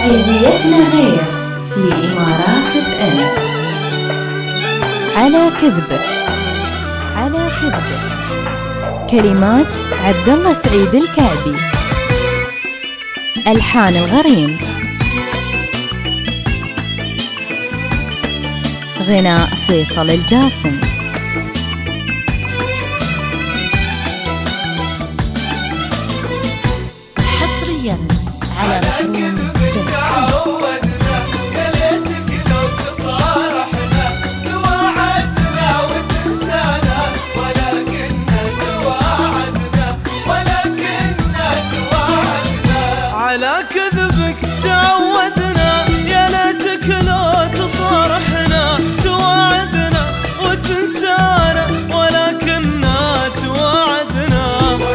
عيديتنا غير في إمارات FM. على كذبك على كذبك. كلمات عبد الله سعيد الكعبي، ألحان الغريم، غناء فيصل الجاسم. حصريا على مكروه. على كذبك تعودنا، يا ليتك لو تصارحنا، توعدنا وتنسانا ولكننا توعدنا.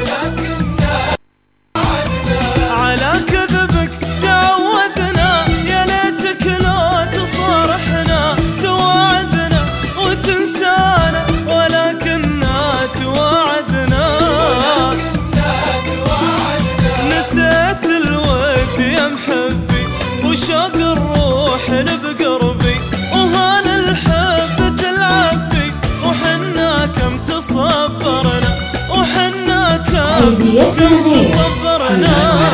على كذبك تعودنا، يا ليتك لو تصارحنا، توعدنا وتنسانا ولكننا توعدنا. نسيت يا محبي وشوق الروح اللي بقربي، وهان الحب تلعبي، وحنا كم تصبرنا، وحنا كم تصبرنا.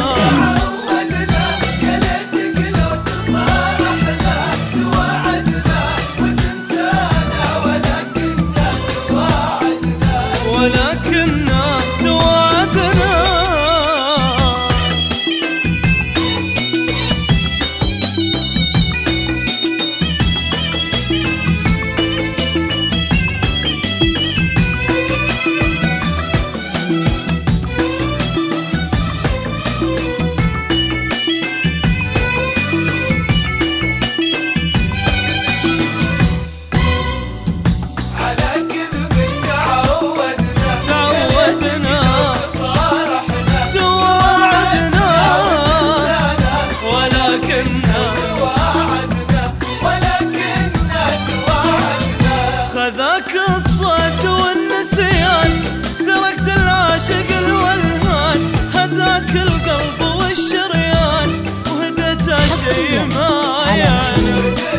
خذاك الصد والنسيان، تركت العاشق الولهان، هداك القلب والشريان، وهديت شي ما يعني.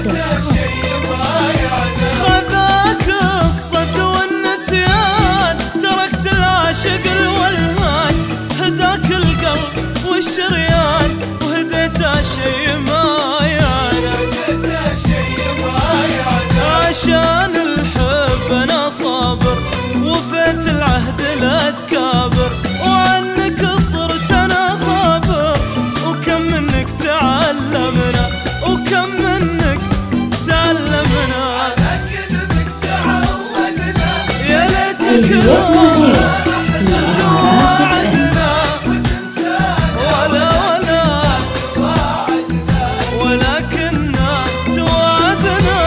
خذاك الصد والنسيان، تركت العاشق الولهان، هداك القلب والشريان، وهديت شي ما يعني. عشان الحب انا صابر، وفيت العهد لا تكابر، وعنك صرت انا خابر، وكم منك تعلمنا، وكم منك تعلمنا. على كذبك تعودنا، يا ليتك توعدنا وتنسانا، ولكننا توعدنا.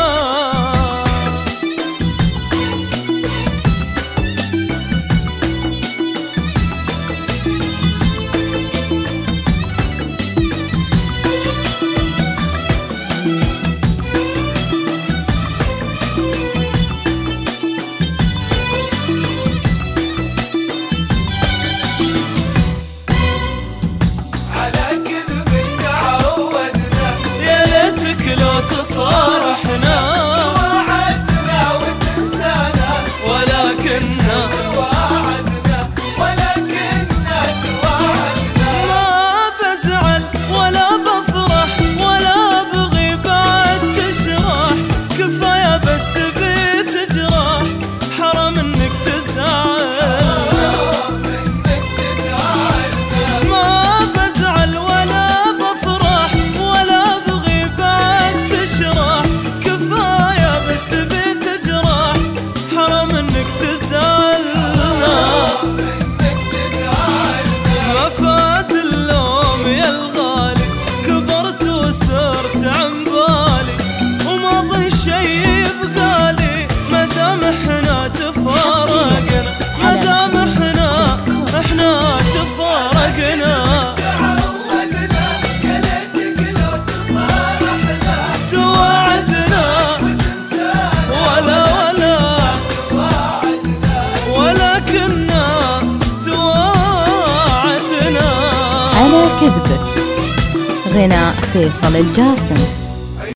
تصارحنا، توعدنا وتنسانا، ولكننا توعدنا، ولكننا توعدنا. ما بزعل ولا بفرح ولا ابغي بعد تشرح، كفايه بس بتجرح، حرام انك تزعل. ما بزعل ولا بفرح ولا ابغي بعد تشرح، كفايه بس بتجرح، حرام انك تزعلنا. ما فات اللوم يا الغالي، كبرت وصرت عن بالي، وما ظن شي بقالي، مادام احنا تفارقنا، مادام احنا تفارقنا. على كذبك غناء فيصل الجاسم.